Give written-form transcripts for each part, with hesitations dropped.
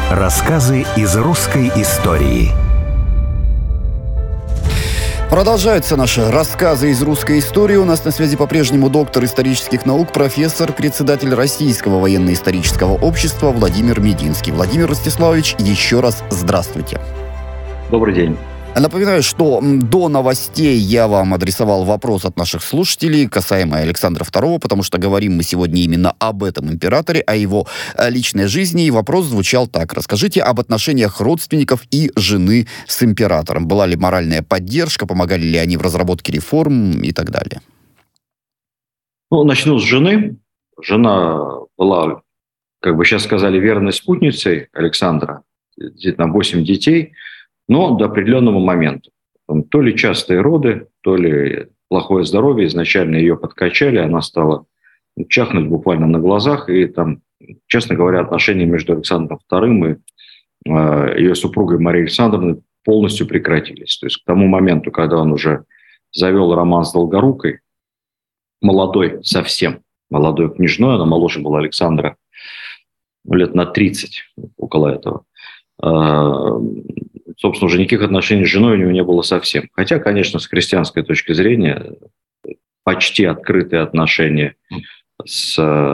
Рассказы из русской истории. Продолжаются наши рассказы из русской истории. У нас на связи по-прежнему доктор исторических наук, профессор, председатель Российского военно-исторического общества Владимир Мединский. Владимир Ростиславович, еще раз здравствуйте. Добрый день. Напоминаю, что до новостей я вам адресовал вопрос от наших слушателей, касаемый Александра II, потому что говорим мы сегодня именно об этом императоре, о его личной жизни. И вопрос звучал так. Расскажите об отношениях родственников и жены с императором. Была ли моральная поддержка, помогали ли они в разработке реформ и так далее? Начну с жены. Жена была, как бы сейчас сказали, верной спутницей Александра. Действительно, 8 детей. Но до определенного момента. То ли частые роды, то ли плохое здоровье. Изначально ее подкачали, она стала чахнуть буквально на глазах. И там, честно говоря, отношения между Александром II и ее супругой Марией Александровной полностью прекратились. То есть к тому моменту, когда он уже завел роман с Долгорукой, молодой совсем, молодой княжной, она моложе была Александра лет на 30, около этого. Собственно, уже никаких отношений с женой у него не было совсем. Хотя, конечно, с христианской точки зрения, почти открытые отношения с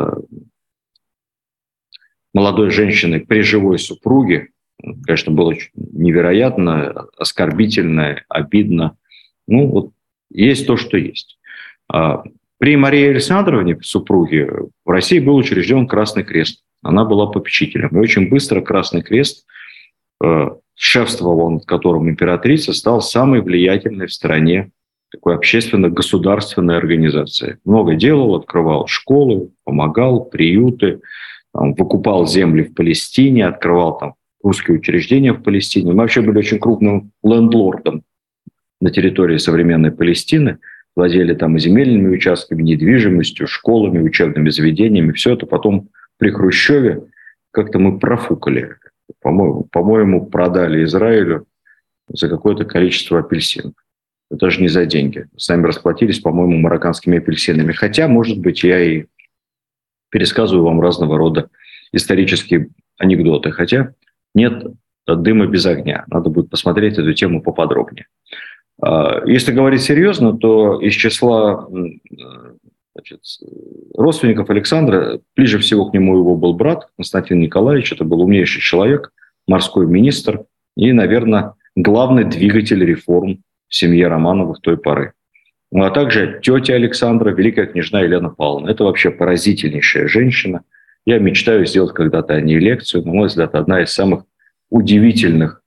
молодой женщиной при живой супруге, конечно, было невероятно оскорбительно, обидно. Есть то, что есть. При Марии Александровне, супруге, в России был учрежден Красный Крест. Она была попечителем. И очень быстро Красный Крест, шефствовал над которым императрица, стал самой влиятельной в стране такой общественно-государственной организацией. Много делал, открывал школы, помогал, приюты, выкупал земли в Палестине, открывал там русские учреждения в Палестине. Мы вообще были очень крупным лендлордом на территории современной Палестины, владели там и земельными участками, недвижимостью, школами, учебными заведениями. Все это потом при Хрущеве как-то мы профукали. По-моему, продали Израилю за какое-то количество апельсинов. Даже не за деньги. Сами расплатились, по-моему, марокканскими апельсинами. Хотя, может быть, я и пересказываю вам разного рода исторические анекдоты. Хотя нет дыма без огня. Надо будет посмотреть эту тему поподробнее. Если говорить серьезно, то из числа родственников Александра, ближе всего к нему его был брат Константин Николаевич. Это был умнейший человек, морской министр и, наверное, главный двигатель реформ в семье Романовых той поры. А также тетя Александра, великая княжна Елена Павловна. Это вообще поразительнейшая женщина. Я мечтаю сделать когда-то о ней лекцию. На мой взгляд, одна из самых удивительных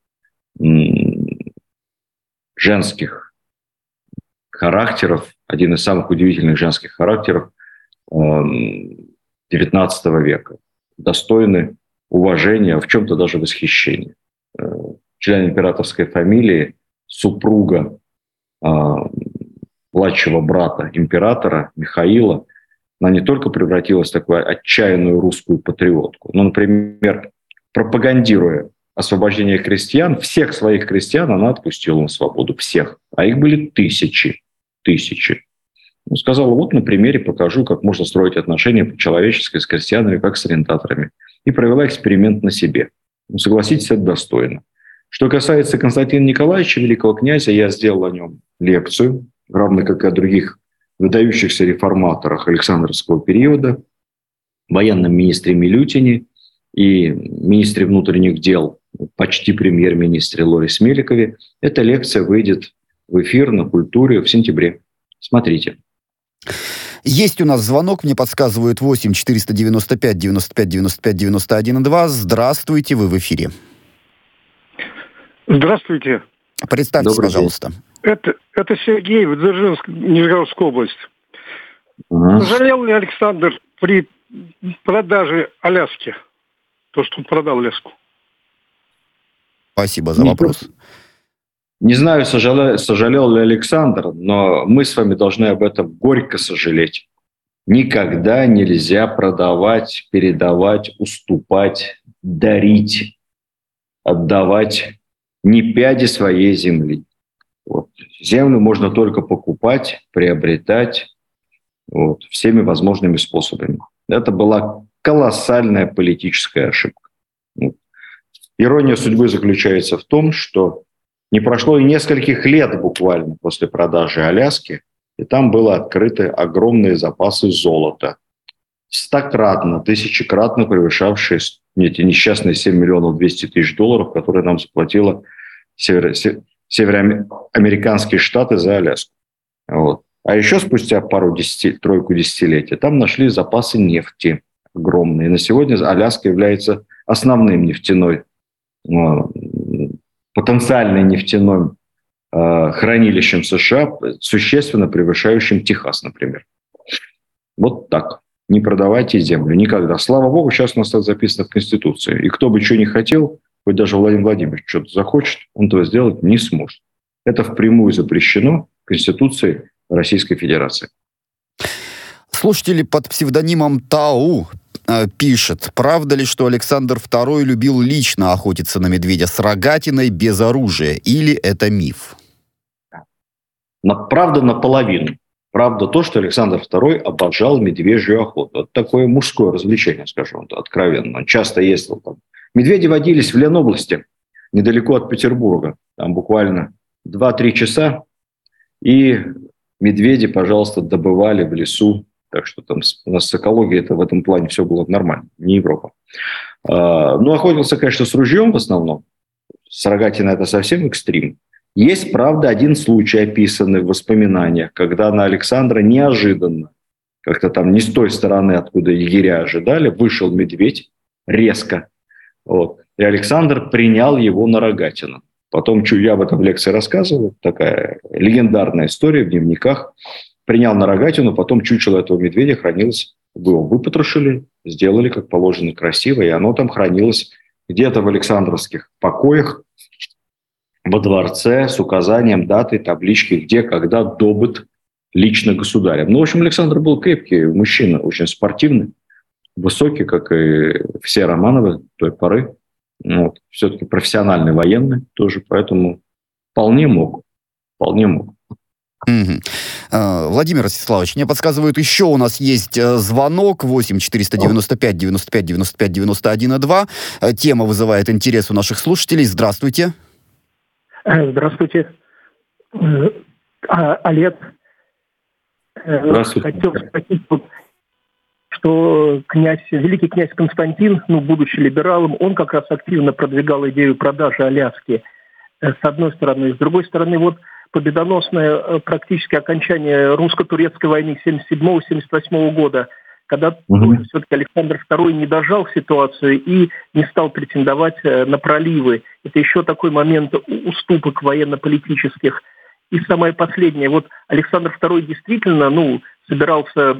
женских характеров, один из самых удивительных женских характеров XIX века. Достойны уважения, в чем-то даже восхищения. Член императорской фамилии, супруга младшего брата императора Михаила, она не только превратилась в такую отчаянную русскую патриотку, но, например, пропагандируя освобождение крестьян, всех своих крестьян она отпустила на свободу, всех. А их были тысячи. Сказала, на примере покажу, как можно строить отношения по-человечески с крестьянами, как с арендаторами. И провела эксперимент на себе. Согласитесь, это достойно. Что касается Константина Николаевича, великого князя, я сделал о нем лекцию, равно как и о других выдающихся реформаторах Александровского периода, военном министре Милютине и министре внутренних дел, почти премьер-министре Лоре Меликове. Эта лекция выйдет в эфир на «Культуре» в сентябре. Смотрите. Есть у нас звонок, мне подсказывают 8 495 95 95 91 2. Здравствуйте, вы в эфире. Здравствуйте. Представьтесь, пожалуйста. Это Сергей, Дзержинск, Нижегородская область. Сожалел ли Александр при продаже Аляски? То, что он продал Аляску. Спасибо за вопрос. Не знаю, сожалел ли Александр, но мы с вами должны об этом горько сожалеть. Никогда нельзя продавать, передавать, уступать, дарить, отдавать ни пяди своей земли. Землю можно только покупать, приобретать всеми возможными способами. Это была колоссальная политическая ошибка. Ирония судьбы заключается в том, что не прошло и нескольких лет буквально после продажи Аляски, и там было открыты огромные запасы золота, стократно, тысячекратно превышавшие эти несчастные 7 миллионов 200 тысяч долларов, которые нам заплатила североамериканские штаты за Аляску. Вот. А еще спустя тройку десятилетий там нашли запасы нефти огромные. На сегодня Аляска является основным потенциальным нефтяным хранилищем США, существенно превышающим Техас, например. Вот так. Не продавайте землю никогда. Слава богу, сейчас у нас так записано в Конституции. И кто бы что ни хотел, хоть даже Владимир Владимирович что-то захочет, он этого сделать не сможет. Это впрямую запрещено Конституцией Российской Федерации. Слушатели под псевдонимом Тау пишет: правда ли, что Александр II любил лично охотиться на медведя с рогатиной без оружия, или это миф? Правда наполовину. Правда то, что Александр II обожал медвежью охоту. Это такое мужское развлечение, скажем, откровенно. Он часто ездил там. Медведи водились в Ленобласти, недалеко от Петербурга. Там буквально 2-3 часа. И медведи, пожалуйста, добывали в лесу. Так что там у нас с экологией это в этом плане все было нормально, не Европа. Ну, охотился, конечно, с ружьем в основном. С рогатиной это совсем экстрим. Есть, правда, один случай, описанный в воспоминаниях, когда на Александра неожиданно, как-то там не с той стороны, откуда егеря ожидали, вышел медведь резко. Вот, и Александр принял его на рогатину. Потом, я об этом в лекции рассказывал, такая легендарная история в дневниках. Принял на рогатину, потом чучело этого медведя хранилось, его выпотрошили, сделали как положено красиво, и оно там хранилось где-то в Александровских покоях, во дворце, с указанием даты, таблички, где, когда добыт лично государем. Ну, в общем, Александр был крепкий мужчина, очень спортивный, высокий, как и все Романовы той поры. Вот. Все-таки профессиональный военный тоже, поэтому вполне мог. Владимир Ростиславович, мне подсказывают, еще у нас есть звонок 8 495 95 95 91 2. Тема вызывает интерес у наших слушателей. Здравствуйте. Здравствуйте. Олег. Здравствуйте. Хотел спросить, что великий князь Константин, будучи либералом, он как раз активно продвигал идею продажи Аляски, с одной стороны. С другой стороны, победоносное практически окончание русско-турецкой войны 1977-1978 года, когда все-таки Александр II не дожал ситуацию и не стал претендовать на проливы. Это еще такой момент уступок военно-политических. И самое последнее. Александр II действительно собирался,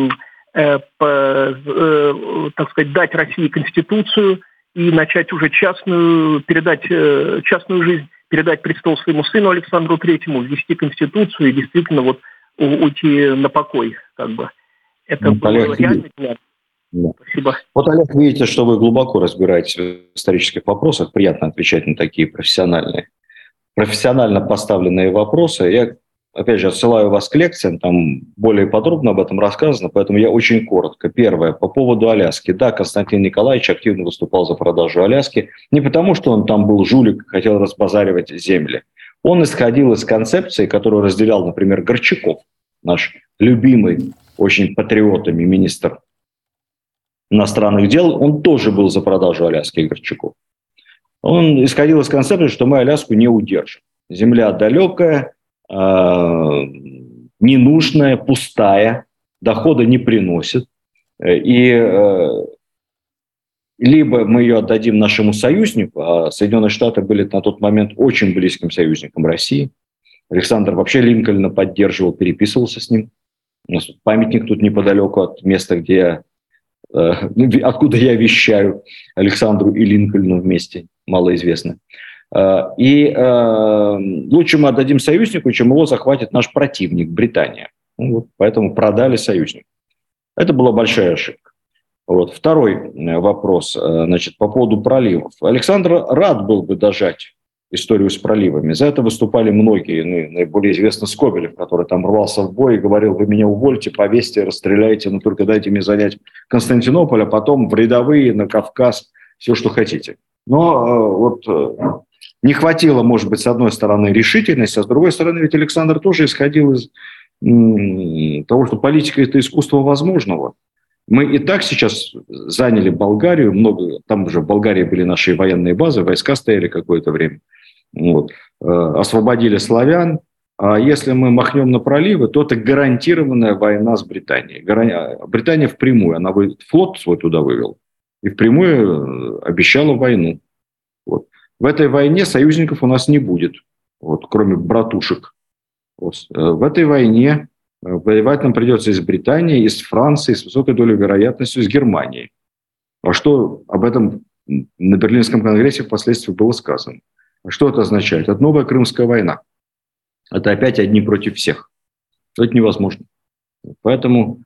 дать России конституцию и начать уже передать частную жизнь, передать престол своему сыну Александру III, ввести конституцию и действительно уйти на покой, Это было реально нет. Да. Спасибо. Олег, видите, что вы глубоко разбираетесь в исторических вопросах. Приятно отвечать на такие профессионально поставленные вопросы. Я, опять же, отсылаю вас к лекциям, там более подробно об этом рассказано, поэтому я очень коротко. Первое, по поводу Аляски. Да, Константин Николаевич активно выступал за продажу Аляски. Не потому, что он там был жулик, хотел разбазаривать земли. Он исходил из концепции, которую разделял, например, Горчаков, наш любимый очень патриотами министр иностранных дел, он тоже был за продажу Аляски, Горчаков. Он исходил из концепции, что мы Аляску не удержим. Земля далекая, ненужная, пустая, дохода не приносит. И либо мы ее отдадим нашему союзнику, а Соединенные Штаты были на тот момент очень близким союзником России. Александр вообще Линкольна поддерживал, переписывался с ним. У нас памятник тут неподалеку от места, откуда я вещаю, Александру и Линкольну вместе, малоизвестно. И лучше мы отдадим союзнику, чем его захватит наш противник, Британия. Поэтому продали союзнику. Это была большая ошибка. Второй вопрос, по поводу проливов. Александр рад был бы дожать историю с проливами. За это выступали многие, наиболее известно Скобелев, который там рвался в бой и говорил: вы меня увольте, повесьте, расстреляйте, но только дайте мне занять Константинополь, а потом в рядовые, на Кавказ, все, что хотите. Но не хватило, может быть, с одной стороны решительности, а с другой стороны ведь Александр тоже исходил из того, что политика – это искусство возможного. Мы и так сейчас заняли Болгарию, там уже в Болгарии были наши военные базы, войска стояли какое-то время, освободили славян. А если мы махнем на проливы, то это гарантированная война с Британией. Британия впрямую, она флот свой туда вывела и впрямую обещала войну. В этой войне союзников у нас не будет, кроме братушек. В этой войне воевать нам придется из Британии, из Франции, с высокой долей вероятности с Германией. А что об этом на Берлинском конгрессе впоследствии было сказано? А что это означает? Это новая Крымская война. Это опять одни против всех. Это невозможно. Поэтому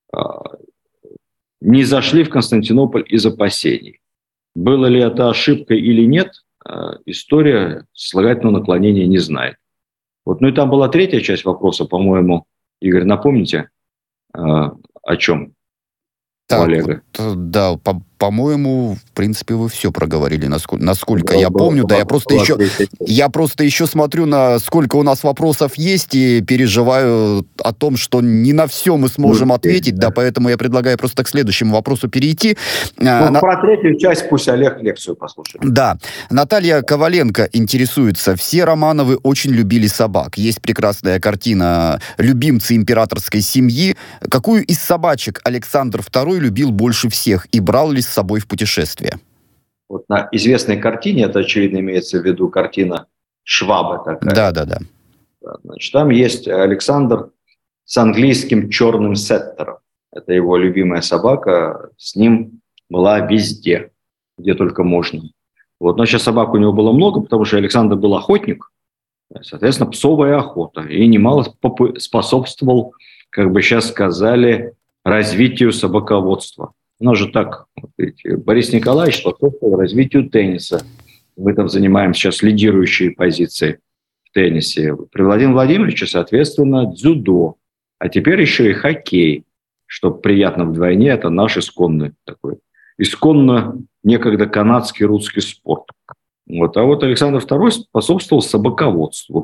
не зашли в Константинополь из опасений. Было ли это ошибкой или нет, история слагательного наклонения не знает. Ну и там была третья часть вопроса, по-моему, Игорь, напомните, о чем? Так, Олега. Да, по-моему, в принципе, вы все проговорили, насколько я помню. Да, я просто еще смотрю, сколько у нас вопросов есть, и переживаю о том, что не на все мы сможем ответить, да, поэтому я предлагаю просто к следующему вопросу перейти. Про третью часть пусть Олег лекцию послушает. Да. Наталья Коваленко интересуется. Все Романовы очень любили собак. Есть прекрасная картина «Любимцы императорской семьи». Какую из собачек Александр II любил больше всех и брал ли с собой в путешествие? На известной картине, это, очевидно, имеется в виду картина Шваба такая. Да. Значит, там есть Александр с английским черным сеттером. Это его любимая собака. С ним была везде, где только можно. Но сейчас собак у него было много, потому что Александр был охотник. Соответственно, псовая охота. И немало способствовал, как бы сейчас сказали, развитию собаководства. У нас же так, Борис Николаевич способствовал развитию тенниса. Мы там занимаем сейчас лидирующие позиции в теннисе. При Владимире Владимировиче, соответственно, дзюдо. А теперь еще и хоккей, что приятно вдвойне. Это наш исконный такой. Исконно некогда канадский русский спорт. А Александр II способствовал собаководству.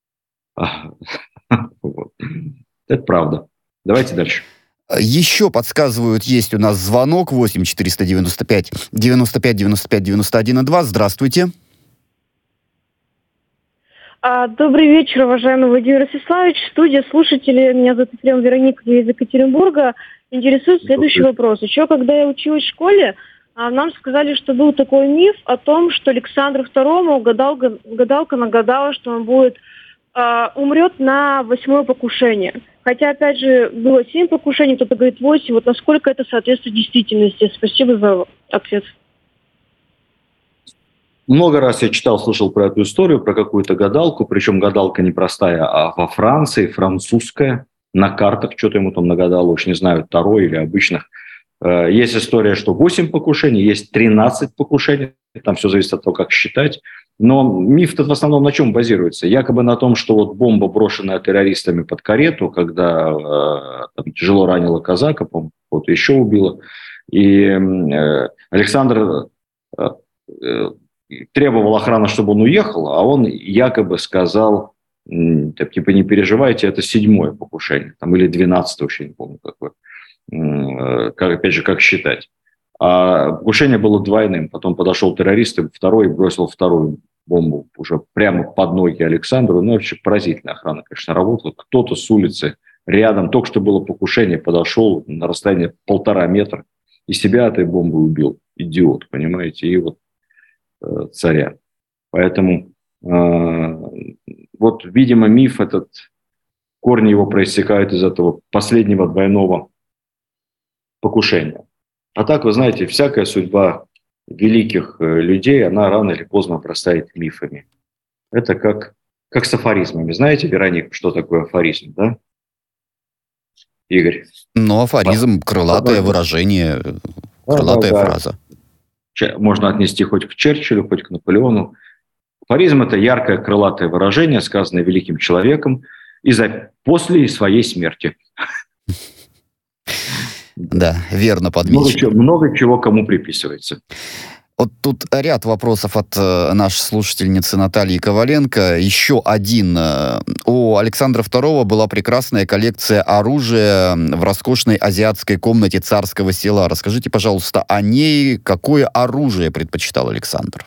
Это правда. Давайте дальше. Еще подсказывают, есть у нас звонок 8 495 95 95 91 2. Здравствуйте. Добрый вечер, уважаемый Владимир Ростиславович. Студия, слушатели. Меня зовут Вероника из Екатеринбурга. Интересует следующий вопрос. Еще когда я училась в школе, нам сказали, что был такой миф о том, что Александру II гадалка нагадала, что он умрет на 8-е покушение. Хотя, опять же, было 7 покушений, кто-то говорит 8. Насколько это соответствует действительности? Спасибо за ответ. Много раз я читал, слышал про эту историю, про какую-то гадалку. Причем гадалка не простая, а во Франции, французская. На картах что-то ему там нагадало, уж не знаю, Таро или обычных. Есть история, что 8 покушений, есть 13 покушений. Там все зависит от того, как считать. Но миф-то в основном на чем базируется? Якобы на том, что бомба, брошенная террористами под карету, когда тяжело ранила казака, по-моему, еще убила. И Александр требовал охраны, чтобы он уехал, а он якобы сказал, не переживайте, это 7-е покушение, или 12-е, вообще не помню какое. Опять же, как считать. А покушение было двойным. Потом подошел террорист, второй, и бросил вторую бомбу уже прямо под ноги Александру. Вообще поразительная охрана, конечно, работала. Кто-то с улицы рядом, только что было покушение, подошел на расстояние 1,5 метра и себя этой бомбой убил. Идиот, понимаете? И царя. Поэтому видимо, миф этот, корни его проистекают из этого последнего двойного покушения. А так, вы знаете, всякая судьба великих людей, она рано или поздно обрастает мифами. Это как с афоризмами. Знаете, Вероника, что такое афоризм, да? Игорь? Афоризм, крылатое выражение, крылатая фраза. Можно отнести хоть к Черчиллю, хоть к Наполеону. Афоризм – это яркое крылатое выражение, сказанное великим человеком после своей смерти. Да, верно подмечено. Много чего кому приписывается. Вот тут ряд вопросов от нашей слушательницы Натальи Коваленко. Еще один. У Александра II была прекрасная коллекция оружия в роскошной азиатской комнате Царского Села. Расскажите, пожалуйста, о ней. Какое оружие предпочитал Александр?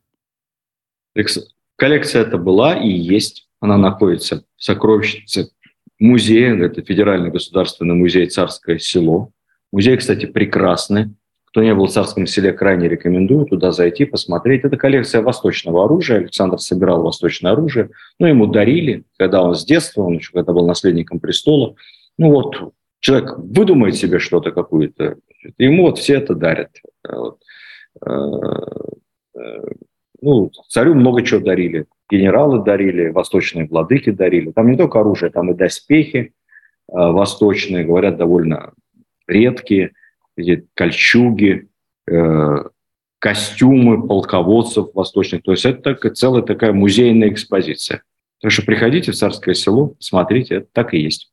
Коллекция эта была и есть. Она находится в сокровищнице музея. Это Федеральный государственный музей «Царское Село». Музей, кстати, прекрасный. Кто не был в Царском Селе, крайне рекомендую туда зайти, посмотреть. Это коллекция восточного оружия. Александр собирал восточное оружие. Ему дарили, когда он с детства, он еще когда был наследником престола. Человек выдумает себе что-то какое-то, ему все это дарят. Царю много чего дарили. Генералы дарили, восточные владыки дарили. Там не только оружие, там и доспехи восточные, говорят, довольно редкие. Эти кольчуги, костюмы полководцев восточных. То есть это целая такая музейная экспозиция. Так что приходите в Царское Село, смотрите, это так и есть.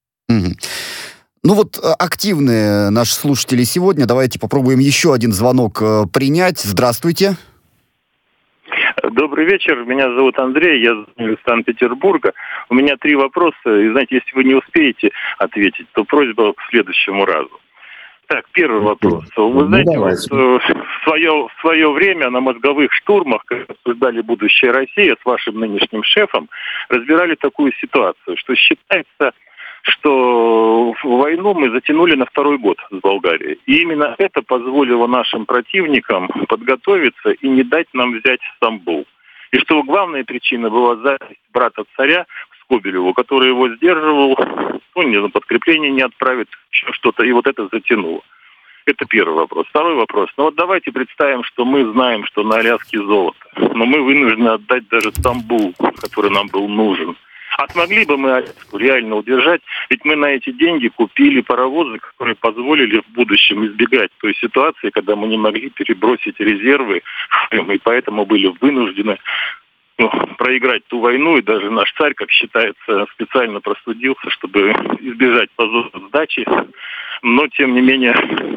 Угу. Активные наши слушатели сегодня. Давайте попробуем еще один звонок принять. Здравствуйте. Добрый вечер, меня зовут Андрей, я из Санкт-Петербурга. У меня 3 вопроса, и, знаете, если вы не успеете ответить, то просьба к следующему разу. Так, первый вопрос. Вы знаете, в свое время на мозговых штурмах, когда обсуждали будущее России с вашим нынешним шефом, разбирали такую ситуацию, что считается, что войну мы затянули на 2-й год с Болгарией. И именно это позволило нашим противникам подготовиться и не дать нам взять Стамбул. И что главная причина была зависть брата царя к Скобелеву, который его сдерживал, подкрепление не отправит, еще что-то, и это затянуло. Это первый вопрос. Второй вопрос. Давайте представим, что мы знаем, что на Аляске золото, но мы вынуждены отдать даже Стамбул, который нам был нужен. А смогли бы мы Аляску реально удержать? Ведь мы на эти деньги купили паровозы, которые позволили в будущем избегать той ситуации, когда мы не могли перебросить резервы, и поэтому были вынуждены проиграть ту войну. И даже наш царь, как считается, специально простудился, чтобы избежать позора сдачи. Но, тем не менее,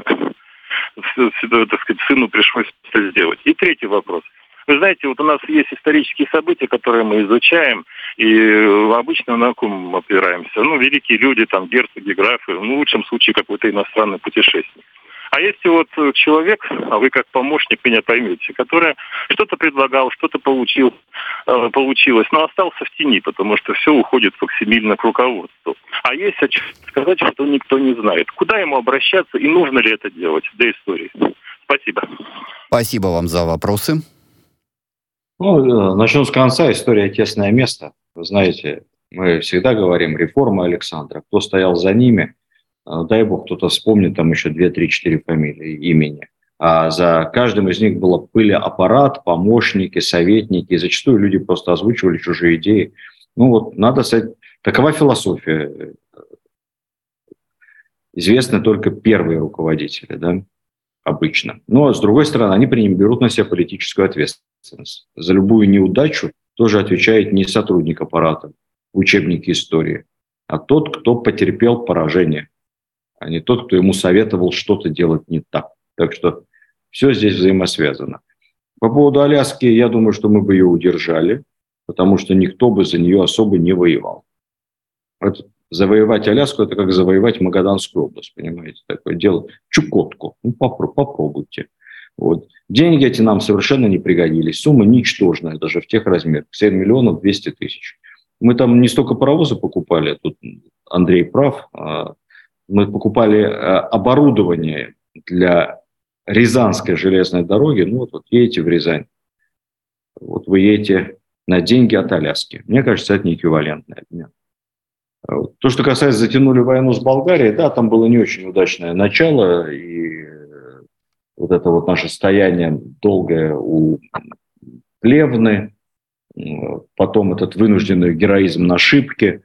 сыну пришлось это сделать. И третий вопрос. Вы знаете, у нас есть исторические события, которые мы изучаем, и обычно на ком опираемся. Великие люди, герцоги, графы, в лучшем случае какой-то иностранный путешественник. А есть человек, а вы как помощник меня поймете, который что-то предлагал, что-то получилось, но остался в тени, потому что все уходит факсимильно к руководству. А есть о чем сказать, что никто не знает. Куда ему обращаться и нужно ли это делать до истории? Спасибо. Спасибо вам за вопросы. Начну с конца. История – тесное место. Вы знаете, мы всегда говорим реформа Александра. Кто стоял за ними, дай бог, кто-то вспомнит там еще 2, 3, 4 фамилии, имени. А за каждым из них был аппарат, помощники, советники. И зачастую люди просто озвучивали чужие идеи. Надо сказать, такова философия. Известны только первые руководители, да, обычно. Но, с другой стороны, они берут на себя политическую ответственность. За любую неудачу тоже отвечает не сотрудник аппарата в учебнике истории, а тот, кто потерпел поражение, а не тот, кто ему советовал что-то делать не так. Так что все здесь взаимосвязано. По поводу Аляски, я думаю, что мы бы ее удержали, потому что никто бы за нее особо не воевал. Завоевать Аляску – это как завоевать Магаданскую область, понимаете, такое дело. Чукотку, попробуйте. Деньги эти нам совершенно не пригодились. Сумма ничтожная даже в тех размерах. 7 миллионов 200 тысяч. Мы там не столько паровозы покупали, тут Андрей прав, мы покупали оборудование для Рязанской железной дороги. Едете в Рязань, вы едете на деньги от Аляски. Мне кажется, это не эквивалентный обмен. То, что касается затянули войну с Болгарией, да, там было не очень удачное начало, и это наше стояние долгое у Плевны, потом этот вынужденный героизм на Шипке,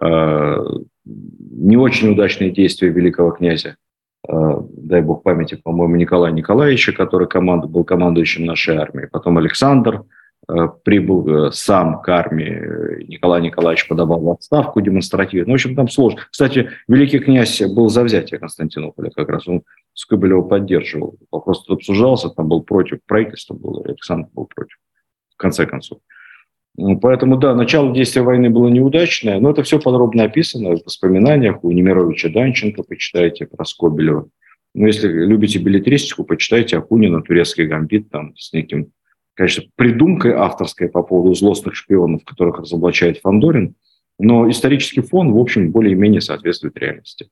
не очень удачные действия великого князя, дай бог памяти, по-моему, Николая Николаевича, который был командующим нашей армией, потом Александр прибыл сам к армии, Николай Николаевич подавал в отставку демонстративно. В общем, там сложно. Кстати, великий князь был за взятие Константинополя как раз. Он Скобелева поддерживал. Вопрос обсуждался, там был против, правительство было, Александр был против, в конце концов. Поэтому, да, начало действия войны было неудачное, но это все подробно описано в воспоминаниях у Немировича Данченко, почитайте про Скобелева. Ну, если любите беллетристику, почитайте Акунина «Турецкий гамбит», там с неким, конечно, придумкой авторской по поводу злостных шпионов, которых разоблачает Фандорин, но исторический фон, в общем, более-менее соответствует реальности.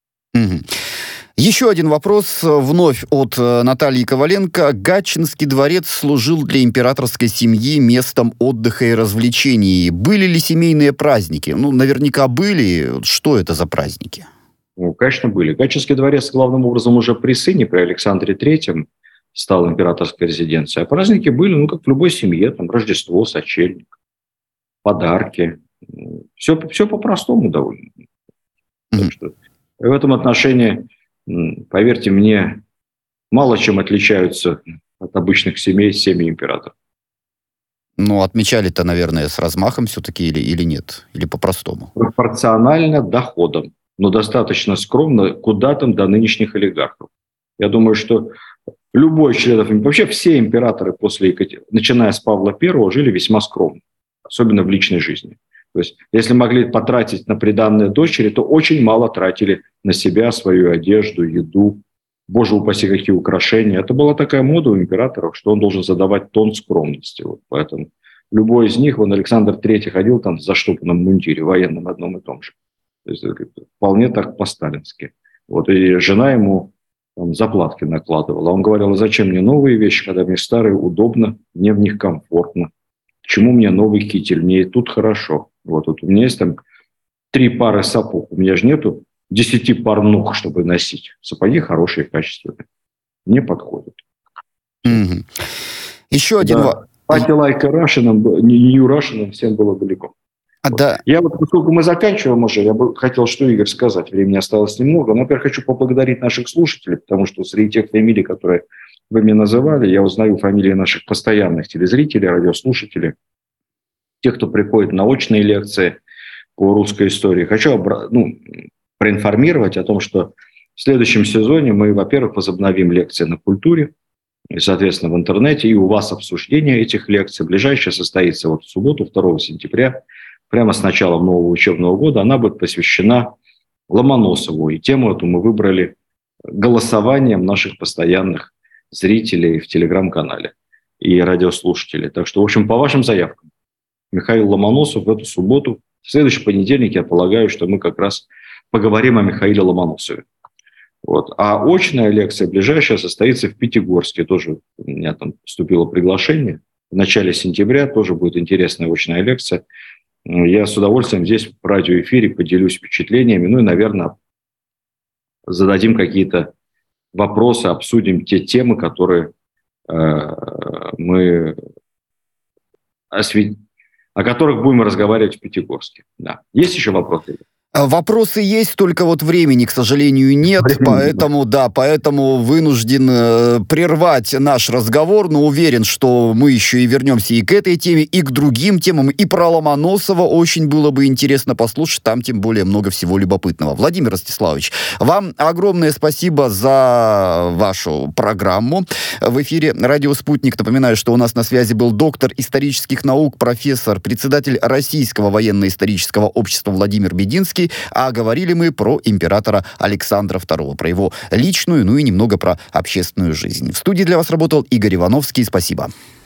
Еще один вопрос, вновь от Натальи Коваленко. Гатчинский дворец служил для императорской семьи местом отдыха и развлечений. Были ли семейные праздники? Ну, наверняка были. Что это за праздники? Ну, конечно, были. Гатчинский дворец, главным образом, уже при сыне, при Александре III, стал императорской резиденцией. А праздники были, ну, как в любой семье, там, Рождество, сочельник, подарки. Все по-простому довольно. Так что в этом отношении, поверьте мне, мало чем отличаются от обычных семей семьи императоров. Ну, отмечали-то, наверное, с размахом все-таки или нет? Или по-простому? Пропорционально доходам, но достаточно скромно, куда там до нынешних олигархов. Я думаю, что любой член, вообще все императоры после начиная с Павла I, жили весьма скромно, особенно в личной жизни. То есть, если могли потратить на приданное дочери, то очень мало тратили на себя, свою одежду, еду, боже упаси, какие украшения. Это была такая мода у императоров, что он должен задавать тон скромности. Вот поэтому любой из них, вон Александр III ходил там в заштопанном мундире, военном одном и том же. То есть, вполне так по-сталински. Вот, и жена ему там заплатки накладывала. Он говорил: а зачем мне новые вещи, когда мне старые удобно, мне в них комфортно. К чему мне новый китель? Мне и тут хорошо. Вот у меня есть там 3 пары сапог. У меня же нету 10 пар ног, чтобы носить. Сапоги хорошие, качественные. Мне подходят. Еще один вопрос. Пати лайка Рашином, Нью Рашином всем было далеко. Да. Я вот, поскольку мы заканчиваем уже, я бы хотел, что, Игорь, сказать. Времени осталось немного. Но, во-первых, хочу поблагодарить наших слушателей, потому что среди тех фамилий, которые вы мне называли, я узнаю фамилии наших постоянных телезрителей, радиослушателей, тех, кто приходит на очные лекции по русской истории. Хочу проинформировать о том, что в следующем сезоне мы, во-первых, возобновим лекции на культуре, и, соответственно, в интернете, и у вас обсуждение этих лекций. Ближайшее состоится вот в субботу, 2 сентября, прямо с началом нового учебного года. Она будет посвящена Ломоносову. И тему эту мы выбрали голосованием наших постоянных зрителей в телеграм-канале и радиослушателей. Так что, в общем, по вашим заявкам. Михаил Ломоносов в эту субботу. В следующий понедельник, я полагаю, что мы как раз поговорим о Михаиле Ломоносове. Вот. А очная лекция ближайшая состоится в Пятигорске. Тоже у меня там поступило приглашение. В начале сентября тоже будет интересная очная лекция. Я с удовольствием здесь в радиоэфире поделюсь впечатлениями. Ну и, наверное, зададим какие-то вопросы, обсудим те темы, которые о которых будем разговаривать в Пятигорске. Да. Есть еще вопросы? Вопросы есть, только вот времени, к сожалению, нет, поэтому вынужден прервать наш разговор, но уверен, что мы еще и вернемся и к этой теме, и к другим темам, и про Ломоносова очень было бы интересно послушать, там тем более много всего любопытного. Владимир Ростиславович, вам огромное спасибо за вашу программу в эфире «Радио Спутник». Напоминаю, что у нас на связи был доктор исторических наук, профессор, председатель Российского военно-исторического общества Владимир Бединский. А говорили мы про императора Александра II, про его личную, ну и немного про общественную жизнь. В студии для вас работал Игорь Ивановский. Спасибо.